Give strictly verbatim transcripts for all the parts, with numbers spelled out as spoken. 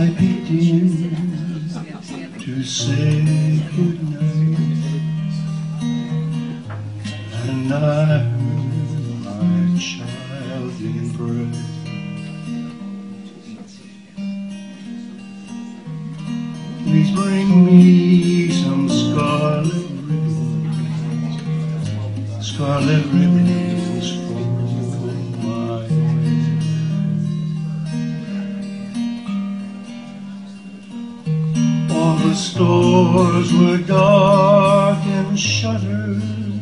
I begin to say goodnight, and I heard my child embrace. Please bring me some scarlet ribbons, scarlet ribbons for my hair. All the stores were dark and shuttered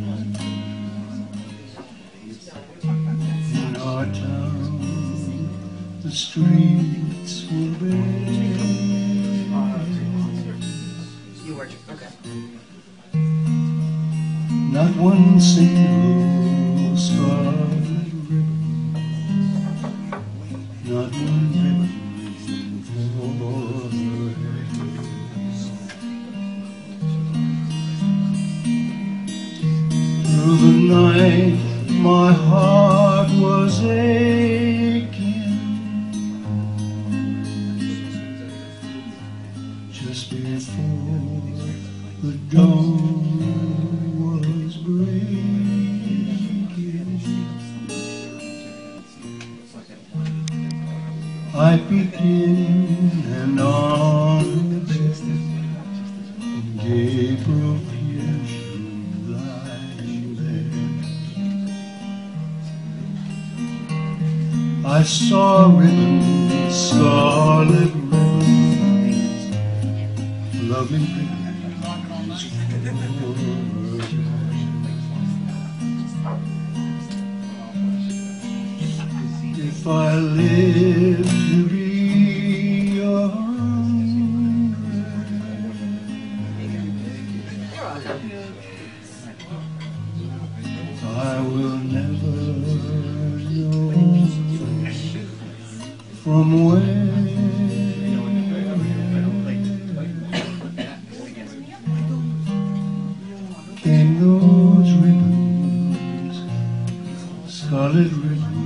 in our town. The streets were bare. Not one single scarlet ribbon, not one ribbon for her hair. Through the night my heart was aching, just before the dawn was breaking. I peeked in and on the bed, and Gabriel Pearson lying there. I saw ribbons, scarlet ribbons, lovely ribbons. If I live to be a hundred, I will never know from where came those ribbons, scarlet ribbons.